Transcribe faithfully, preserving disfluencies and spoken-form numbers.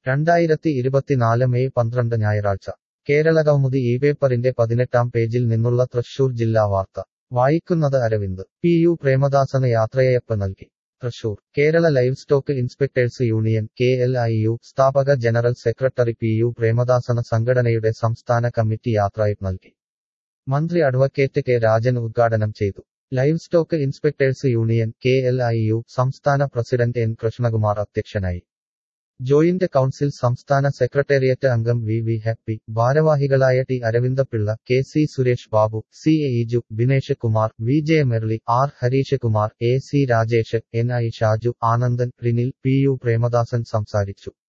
രണ്ടായിരത്തി ഇരുപത്തിനാല് മെയ് പന്ത്രണ്ട് ഞായറാഴ്ച കേരളകൗമുദി ഈ പേപ്പറിന്റെ പതിനെട്ടാം പേജിൽ നിന്നുള്ള തൃശൂർ ജില്ലാ വാർത്ത വായിക്കുന്നത് അരവിന്ദ്. പി യു പ്രേമദാസന് യാത്രയയപ്പ് നൽകി. Thrissur. Kerala livestock inspectors union K L I U സ്ഥാപക ജനറൽ സെക്രട്ടറി പി യു പ്രേമദാസന് സംഘടനയുടെ സംസ്ഥാന കമ്മിറ്റി യാത്രയയപ്പ് നൽകി. മന്ത്രി അഡ്വക്കേറ്റ് കെ രാജൻ ഉദ്ഘാടനം ചെയ്തു. Livestock inspectors union K L I U സംസ്ഥാന പ്രസിഡന്റ് എൻ കൃഷ്ണകുമാർ അധ്യക്ഷനായി. ജോയിന്റ് കൗൺസിൽ സംസ്ഥാന സെക്രട്ടേറിയറ്റ് അംഗം വി വി ഹാപ്പി, ഭാരവാഹികളായ T Aravindapillai, K C Suresh Babu, C A Iju, Binesh Kumar, V J Merly, R Harish Kumar, A C Rajesh, N I Shaju, Anandan, Rinil, P U Premadasan സംസാരിച്ചു.